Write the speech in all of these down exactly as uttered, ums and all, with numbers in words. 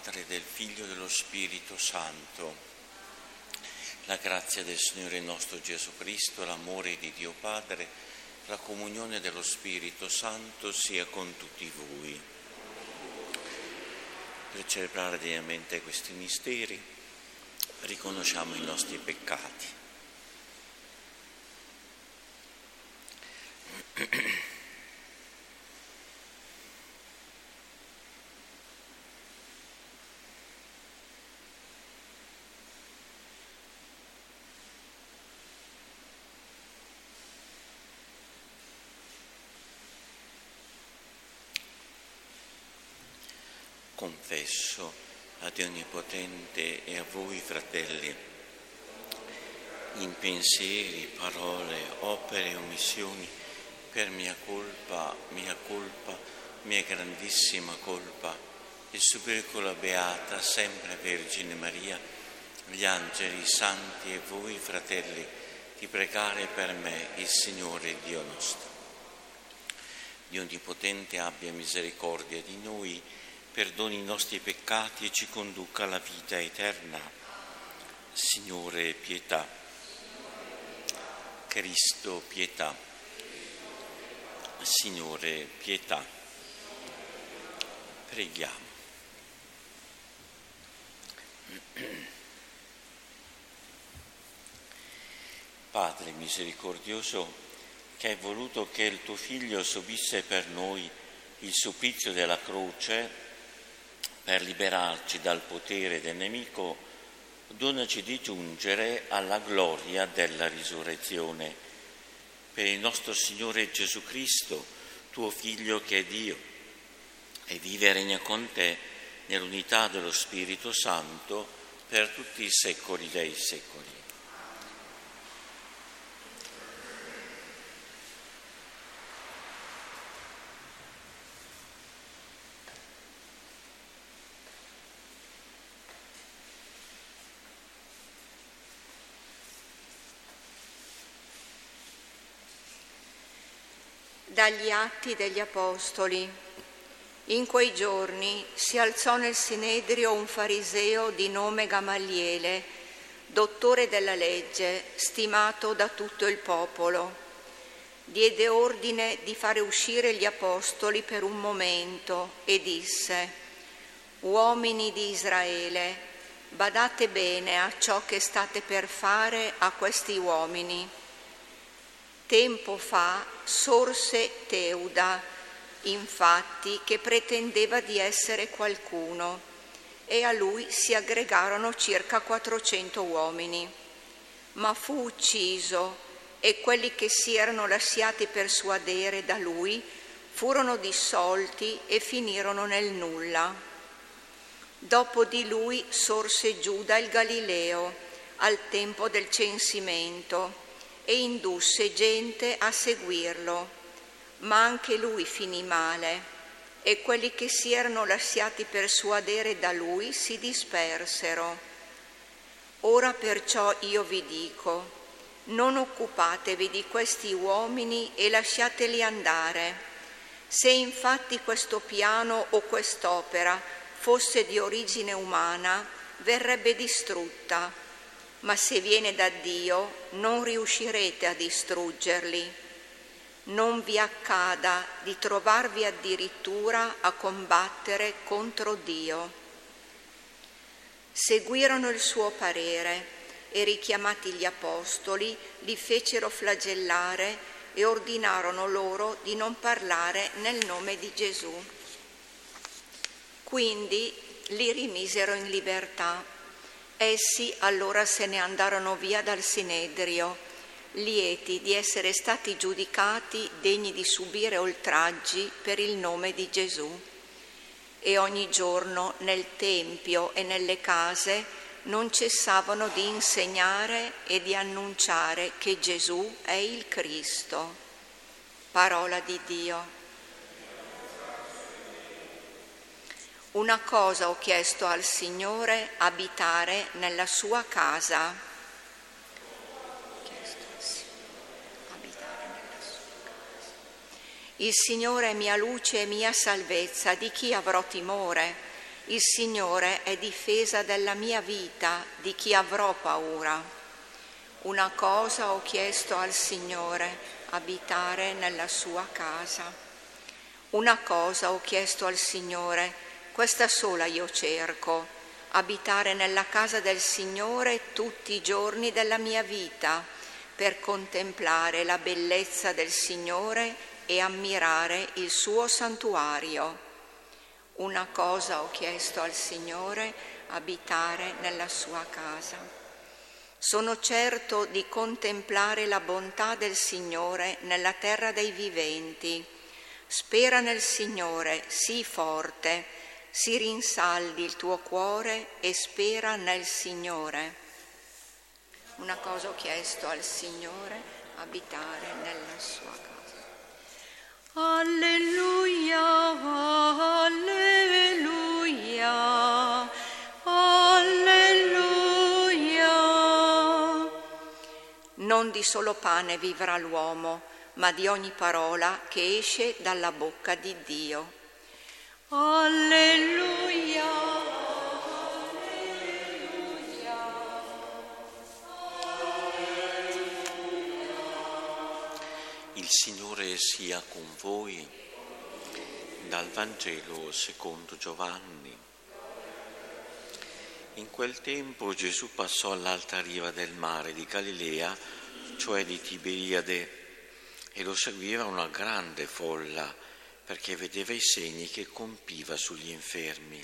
Padre, del Figlio e dello Spirito Santo. La grazia del Signore nostro Gesù Cristo, l'amore di Dio Padre, la comunione dello Spirito Santo sia con tutti voi. Per celebrare degnamente questi misteri, riconosciamo i nostri peccati. Confesso a Dio Onnipotente e a voi, fratelli, in pensieri, parole, opere e omissioni, per mia colpa, mia colpa, mia grandissima colpa, il supericolo beata, sempre Vergine Maria, gli angeli, i santi e voi, fratelli, di pregare per me il Signore Dio nostro. Dio Onnipotente abbia misericordia di noi, perdoni i nostri peccati e ci conduca alla vita eterna. Signore, pietà. Cristo, pietà. Signore, pietà. Preghiamo. Padre misericordioso, che hai voluto che il tuo Figlio subisse per noi il supplizio della croce, per liberarci dal potere del nemico, donaci di giungere alla gloria della risurrezione. Per il nostro Signore Gesù Cristo, tuo Figlio che è Dio, e vive e regna con te nell'unità dello Spirito Santo per tutti i secoli dei secoli. Dagli Atti degli Apostoli. In quei giorni si alzò nel Sinedrio un fariseo di nome Gamaliele, dottore della legge, stimato da tutto il popolo. Diede ordine di fare uscire gli apostoli per un momento e disse: «Uomini di Israele, badate bene a ciò che state per fare a questi uomini. Tempo fa sorse Teuda, infatti, che pretendeva di essere qualcuno, e a lui si aggregarono circa quattrocento uomini. Ma fu ucciso e quelli che si erano lasciati persuadere da lui furono dissolti e finirono nel nulla. Dopo di lui sorse Giuda il Galileo al tempo del censimento e indusse gente a seguirlo, ma anche lui finì male e quelli che si erano lasciati persuadere da lui si dispersero. Ora perciò io vi dico, non occupatevi di questi uomini e lasciateli andare. Se infatti questo piano o quest'opera fosse di origine umana, verrebbe distrutta. Ma se viene da Dio, non riuscirete a distruggerli. Non vi accada di trovarvi addirittura a combattere contro Dio». Seguirono il suo parere e, richiamati gli apostoli, li fecero flagellare e ordinarono loro di non parlare nel nome di Gesù. Quindi li rimisero in libertà. Essi allora se ne andarono via dal Sinedrio, lieti di essere stati giudicati degni di subire oltraggi per il nome di Gesù. E ogni giorno nel Tempio e nelle case non cessavano di insegnare e di annunciare che Gesù è il Cristo. Parola di Dio. Una cosa ho chiesto al Signore, abitare nella sua casa. Il Signore è mia luce e mia salvezza, di chi avrò timore? Il Signore è difesa della mia vita, di chi avrò paura. Una cosa ho chiesto al Signore, abitare nella sua casa. Una cosa ho chiesto al Signore, questa sola io cerco, abitare nella casa del Signore tutti i giorni della mia vita, per contemplare la bellezza del Signore e ammirare il suo santuario. Una cosa ho chiesto al Signore, abitare nella sua casa. Sono certo di contemplare la bontà del Signore nella terra dei viventi. Spera nel Signore, sii forte, si rinsaldi il tuo cuore e spera nel Signore. Una cosa ho chiesto al Signore, abitare nella sua casa. Alleluia, alleluia, alleluia. Non di solo pane vivrà l'uomo, ma di ogni parola che esce dalla bocca di Dio. Alleluia. Il Signore sia con voi. Dal Vangelo secondo Giovanni. In quel tempo Gesù passò all'altra riva del mare di Galilea, cioè di Tiberiade, e lo seguiva una grande folla, perché vedeva i segni che compiva sugli infermi.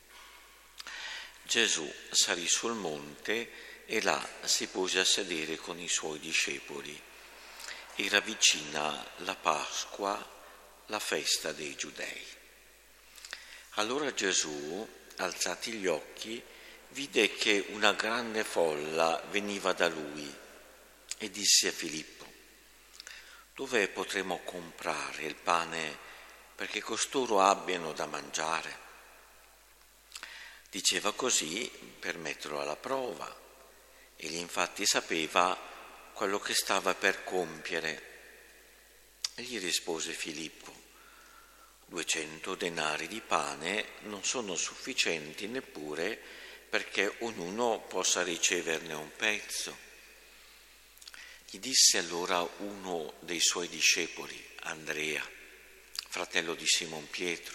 Gesù salì sul monte e là si pose a sedere con i suoi discepoli. Era vicina la Pasqua, la festa dei Giudei. Allora Gesù, alzati gli occhi, vide che una grande folla veniva da lui e disse a Filippo: dove potremo comprare il pane perché costoro abbiano da mangiare? Diceva così per metterlo alla prova. Egli infatti sapeva quello che stava per compiere. E gli rispose Filippo: duecento denari di pane non sono sufficienti neppure perché ognuno possa riceverne un pezzo. Gli disse allora uno dei suoi discepoli, Andrea, fratello di Simon Pietro: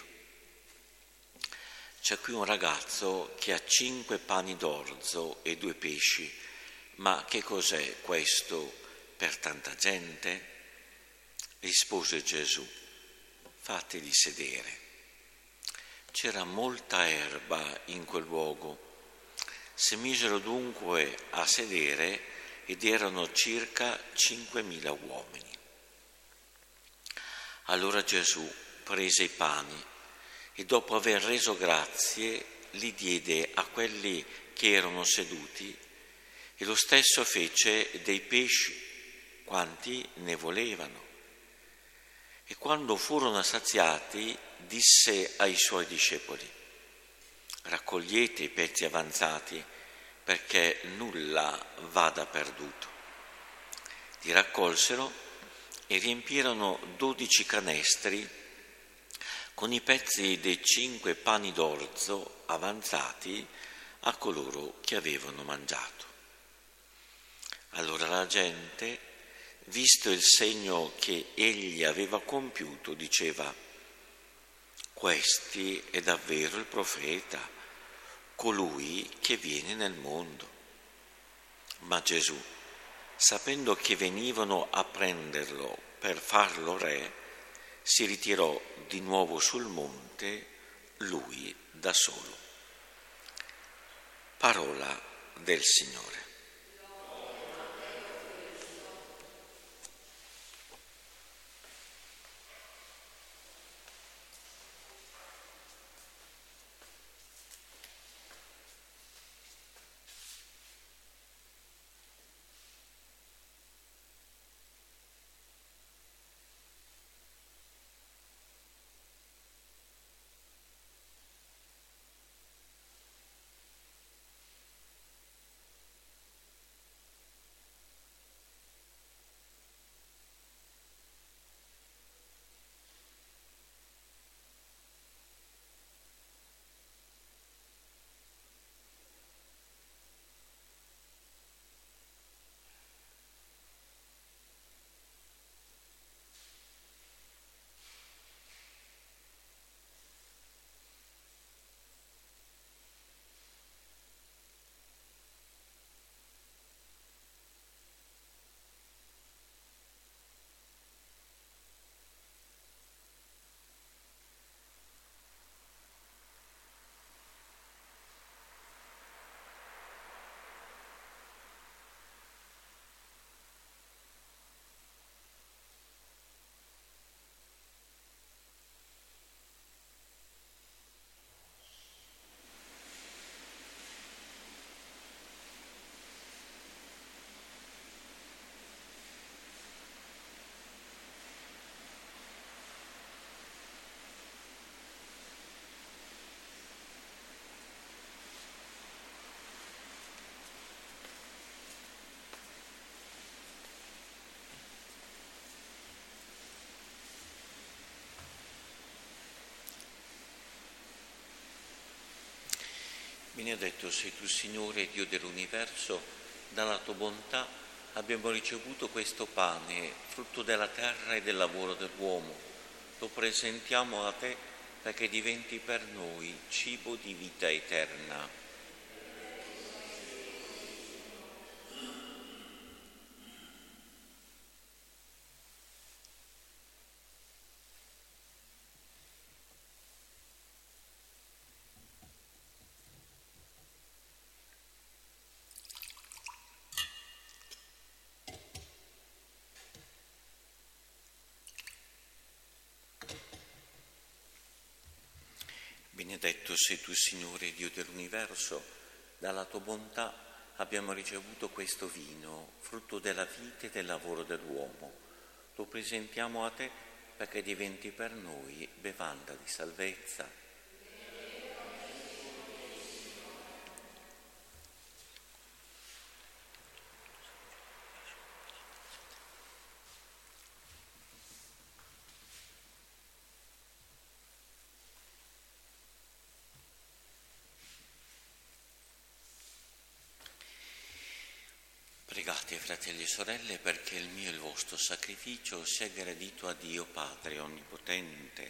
c'è qui un ragazzo che ha cinque pani d'orzo e due pesci, ma che cos'è questo per tanta gente? Rispose Gesù: fateli sedere. C'era molta erba in quel luogo. Si misero dunque a sedere ed erano circa cinquemila uomini. Allora Gesù prese i pani e dopo aver reso grazie li diede a quelli che erano seduti, e lo stesso fece dei pesci, quanti ne volevano. E quando furono saziati, disse ai suoi discepoli: raccogliete i pezzi avanzati, perché nulla vada perduto. Li raccolsero e riempirono dodici canestri con i pezzi dei cinque pani d'orzo avanzati a coloro che avevano mangiato. Allora la gente, visto il segno che egli aveva compiuto, diceva: questi è davvero il profeta, colui che viene nel mondo. Ma Gesù, sapendo che venivano a prenderlo per farlo re, si ritirò di nuovo sul monte, lui da solo. Parola del Signore. benedetto sei tu, Signore, Dio dell'universo, dalla tua bontà abbiamo ricevuto questo pane, frutto della terra e del lavoro dell'uomo. Lo presentiamo a te perché diventi per noi cibo di vita eterna. Benedetto sei tu, Signore, Dio dell'universo, dalla tua bontà abbiamo ricevuto questo vino, frutto della vita e del lavoro dell'uomo. Lo presentiamo a te perché diventi per noi bevanda di salvezza. Pregate, fratelli e sorelle, perché il mio e il vostro sacrificio sia gradito a Dio Padre Onnipotente.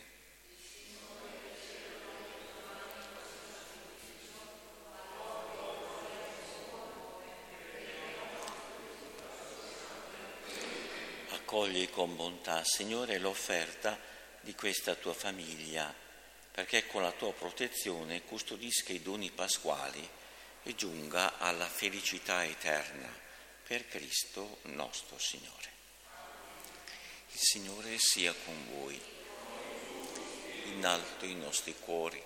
Accogli con bontà, Signore, l'offerta di questa tua famiglia, perché con la tua protezione custodisca i doni pasquali e giunga alla felicità eterna. Per Cristo nostro Signore. Il Signore sia con voi, in alto i nostri cuori.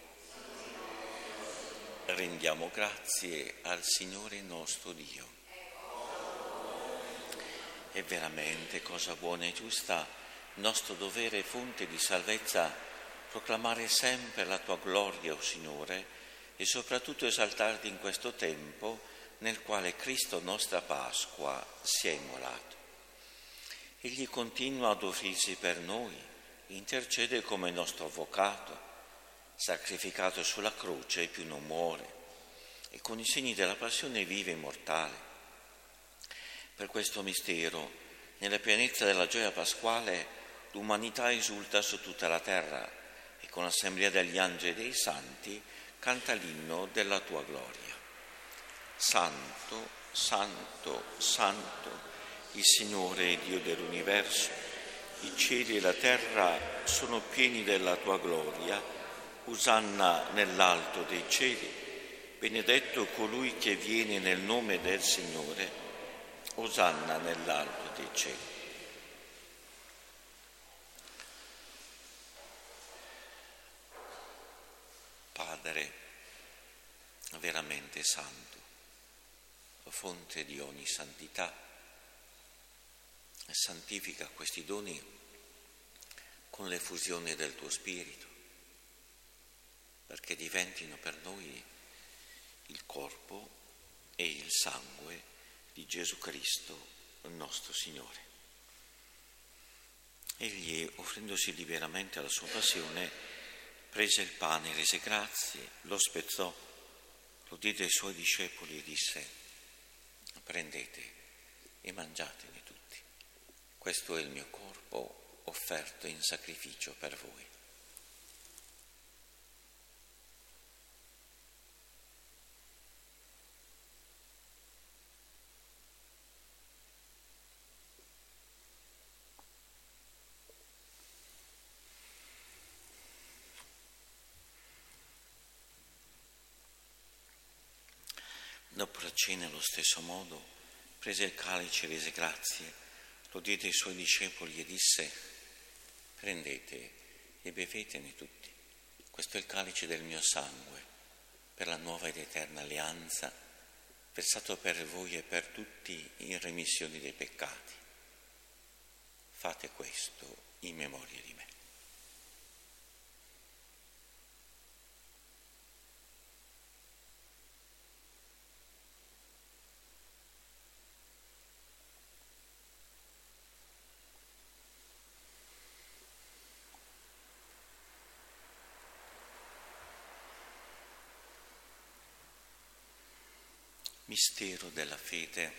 Rendiamo grazie al Signore nostro Dio. È veramente cosa buona e giusta, nostro dovere e fonte di salvezza, proclamare sempre la tua gloria, o Signore, e soprattutto esaltarti in questo tempo nel quale Cristo, nostra Pasqua, si è immolato. Egli continua ad offrirsi per noi, intercede come nostro avvocato, sacrificato sulla croce e più non muore, e con i segni della passione vive immortale. Per questo mistero, nella pienezza della gioia pasquale, l'umanità esulta su tutta la terra e con l'assemblea degli angeli e dei santi canta l'inno della tua gloria. Santo, santo, santo, il Signore Dio dell'universo, i cieli e la terra sono pieni della tua gloria. Usanna nell'alto dei cieli, benedetto colui che viene nel nome del Signore. Osanna nell'alto dei cieli. Padre veramente santo, fonte di ogni santità, santifica questi doni con l'effusione del tuo Spirito, perché diventino per noi il corpo e il sangue di Gesù Cristo, il nostro Signore. Egli, offrendosi liberamente alla sua passione, prese il pane, rese grazie, lo spezzò, lo diede ai suoi discepoli e disse: prendete e mangiatene tutti. Questo è il mio corpo offerto in sacrificio per voi. Dopo la cena, allo stesso modo, prese il calice, rese grazie, lo diede ai suoi discepoli e disse: prendete e bevetene tutti. Questo è il calice del mio sangue, per la nuova ed eterna alleanza, versato per voi e per tutti in remissione dei peccati. Fate questo in memoria di me. Mistero della fede.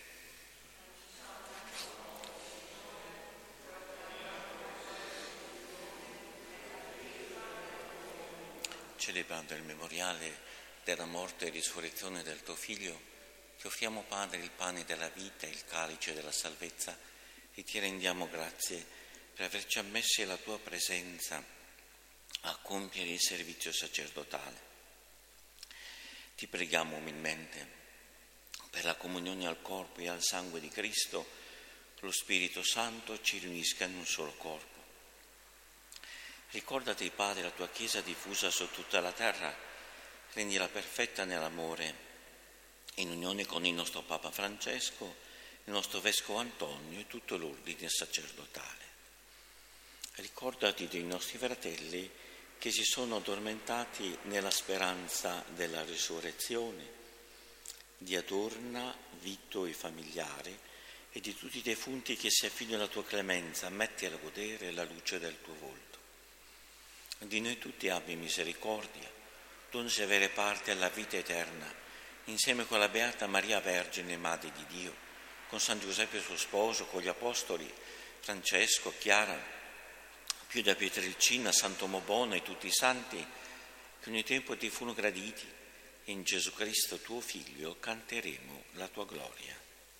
Celebrando il memoriale della morte e risurrezione del tuo Figlio, ti offriamo, Padre, il pane della vita e il calice della salvezza e ti rendiamo grazie per averci ammessi alla tua presenza a compiere il servizio sacerdotale. Ti preghiamo umilmente per la comunione al corpo e al sangue di Cristo, lo Spirito Santo ci riunisca in un solo corpo. Ricordati, Padre, la tua Chiesa diffusa su tutta la terra, rendila perfetta nell'amore, in unione con il nostro Papa Francesco, il nostro Vescovo Antonio e tutto l'ordine sacerdotale. Ricordati dei nostri fratelli che si sono addormentati nella speranza della risurrezione, di Adorna, Vito e familiari, e di tutti i defunti che si affidano alla tua clemenza, metti a godere la luce del tuo volto. Di noi tutti abbi misericordia, donaci avere parte alla vita eterna, insieme con la Beata Maria Vergine, Madre di Dio, con San Giuseppe suo sposo, con gli Apostoli Francesco, Chiara, Pio da Pietrelcina, Sant'Omo Bono e tutti i santi che ogni tempo ti furono graditi. In Gesù Cristo tuo Figlio canteremo la tua gloria.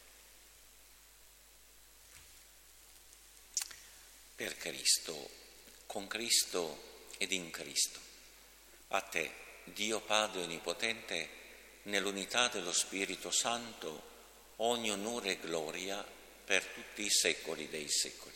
Per Cristo, con Cristo ed in Cristo, a te, Dio Padre Onnipotente, nell'unità dello Spirito Santo, ogni onore e gloria per tutti i secoli dei secoli.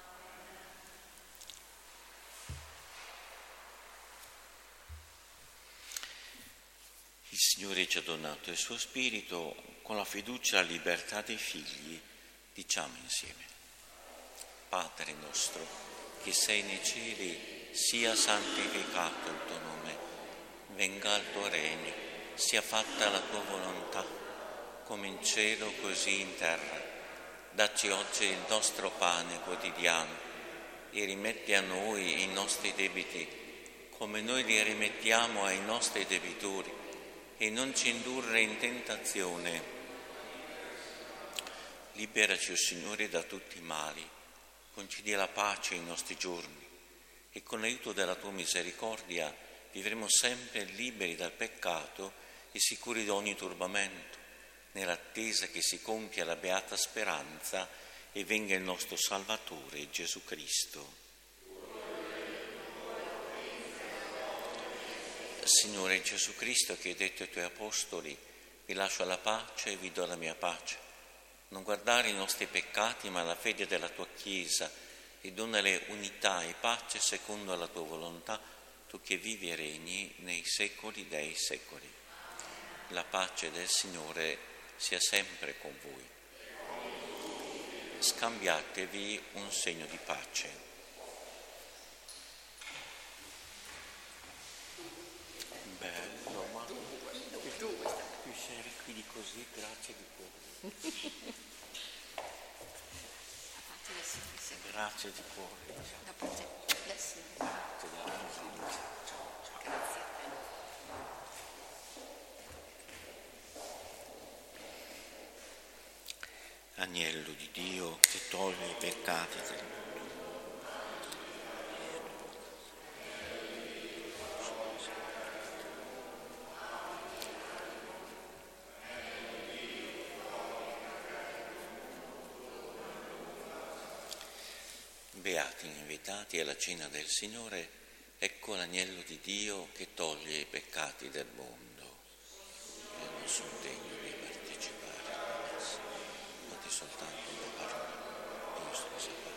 Il Signore ci ha donato il suo Spirito, con la fiducia e la libertà dei figli, diciamo insieme: Padre nostro, che sei nei cieli, sia santificato il tuo nome, venga il tuo regno, sia fatta la tua volontà, come in cielo così in terra. Dacci oggi il nostro pane quotidiano e rimetti a noi i nostri debiti, come noi li rimettiamo ai nostri debitori, e non ci indurre in tentazione. Liberaci, o Signore, da tutti i mali, concedi la pace ai nostri giorni e con l'aiuto della tua misericordia vivremo sempre liberi dal peccato e sicuri da ogni turbamento, nell'attesa che si compia la beata speranza e venga il nostro Salvatore Gesù Cristo. Signore Gesù Cristo, che hai detto ai tuoi apostoli: vi lascio la pace e vi do la mia pace. Non guardare i nostri peccati, ma la fede della tua Chiesa, e donale unità e pace secondo la tua volontà, tu che vivi e regni nei secoli dei secoli. La pace del Signore sia sempre con voi. Scambiatevi un segno di pace. Bello, ma più sei qui di così, grazie di cuore. Grazie di cuore. Grazie della musica. Grazie. Agnello di Dio che toglie i peccati del mondo. Beati invitati alla cena del Signore, ecco l'agnello di Dio che toglie i peccati del mondo. Io non sono degno di partecipare alla messa, ma di soltanto una parola, io sono salvato.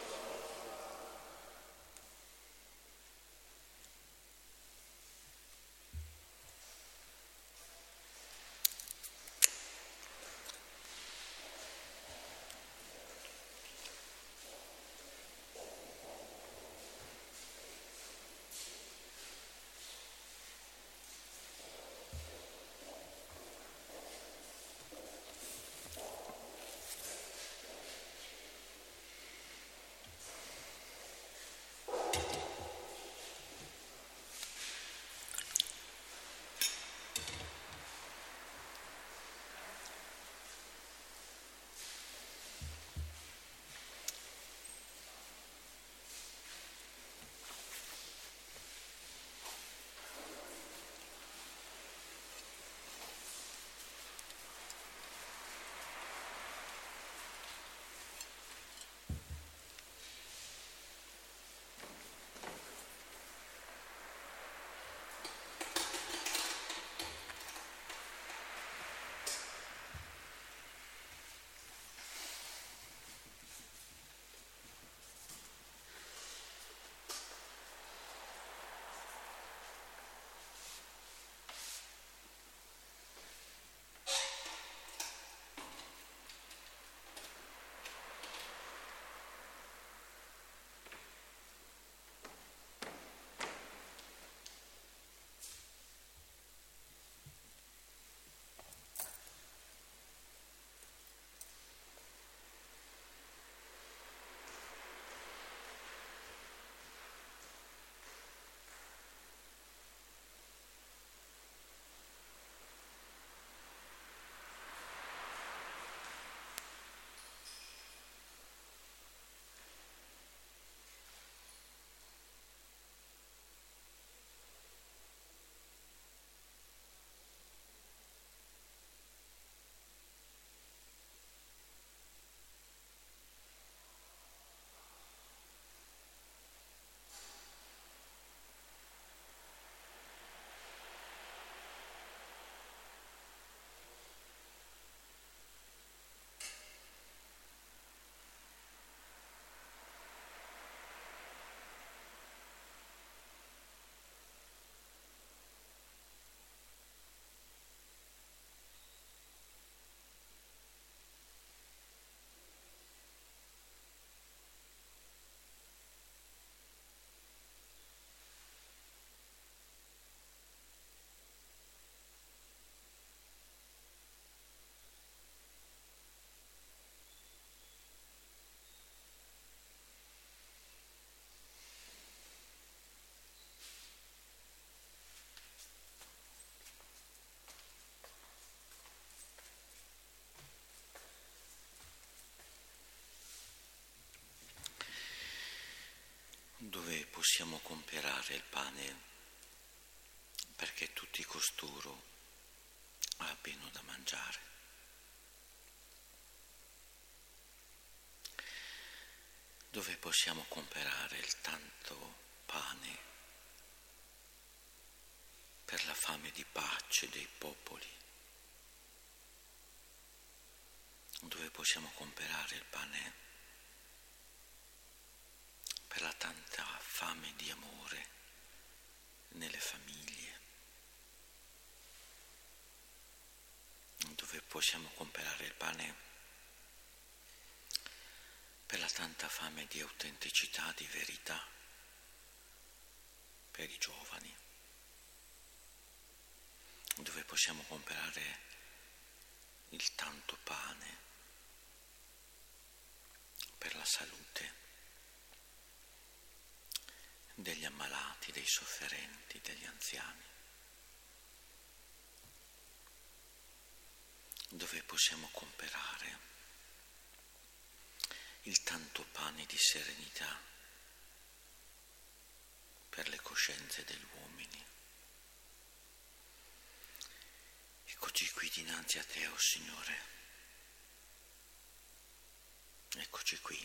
possiamo comperare il pane perché tutti costoro abbiano da mangiare. Dove possiamo comperare il tanto pane per la fame di pace dei popoli? Dove possiamo comperare il pane per la tanta fame di amore nelle famiglie? Dove possiamo comperare il pane per la tanta fame di autenticità, di verità, per i giovani? Dove possiamo comperare il tanto pane per la salute degli ammalati, dei sofferenti, degli anziani? Dove possiamo comperare il tanto pane di serenità per le coscienze degli uomini? Eccoci qui dinanzi a te, o oh Signore. Eccoci qui,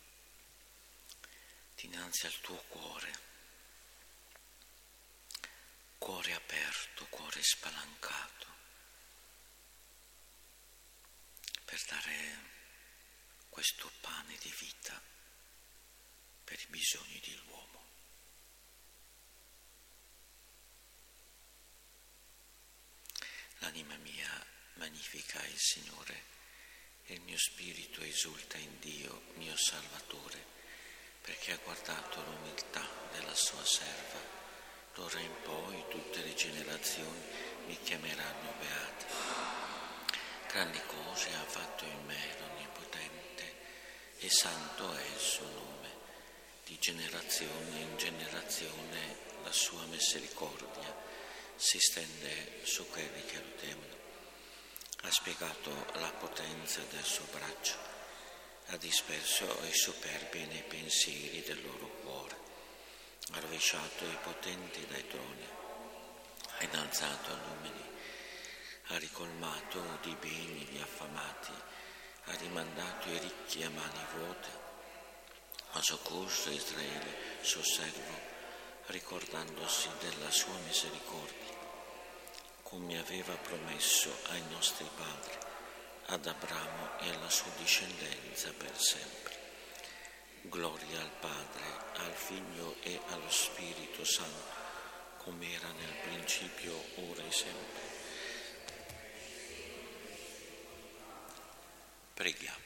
dinanzi al tuo cuore, cuore aperto, cuore spalancato, per dare questo pane di vita per i bisogni dell'uomo. L'anima mia magnifica il Signore e il mio spirito esulta in Dio, mio Salvatore, perché ha guardato l'umiltà della sua serva. D'ora in poi tutte le generazioni mi chiameranno beata. Grandi cose ha fatto in me l'Onnipotente e santo è il suo nome. Di generazione in generazione la sua misericordia si stende su quelli che lo temono. Ha spiegato la potenza del suo braccio, ha disperso i superbi nei pensieri del loro cuore, ha rovesciato i potenti dai troni, ha innalzato gli umili, ha ricolmato di beni gli affamati, ha rimandato i ricchi a mani vuote, ha soccorso Israele, suo servo, ricordandosi della sua misericordia, come aveva promesso ai nostri padri, ad Abramo e alla sua discendenza per sempre. Gloria al Padre, al Figlio e allo Spirito Santo, come era nel principio, ora e sempre. Preghiamo.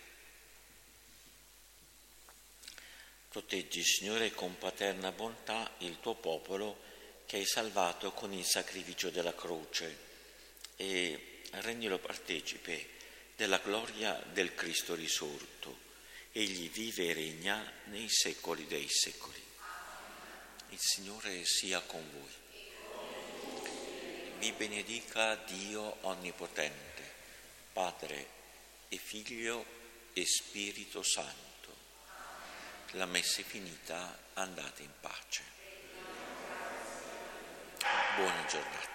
Proteggi, Signore, con paterna bontà il tuo popolo che hai salvato con il sacrificio della croce e rendilo partecipe della gloria del Cristo risorto. Egli vive e regna nei secoli dei secoli. Il Signore sia con voi. Vi benedica Dio Onnipotente, Padre e Figlio e Spirito Santo. La messa è finita, andate in pace. Buona giornata.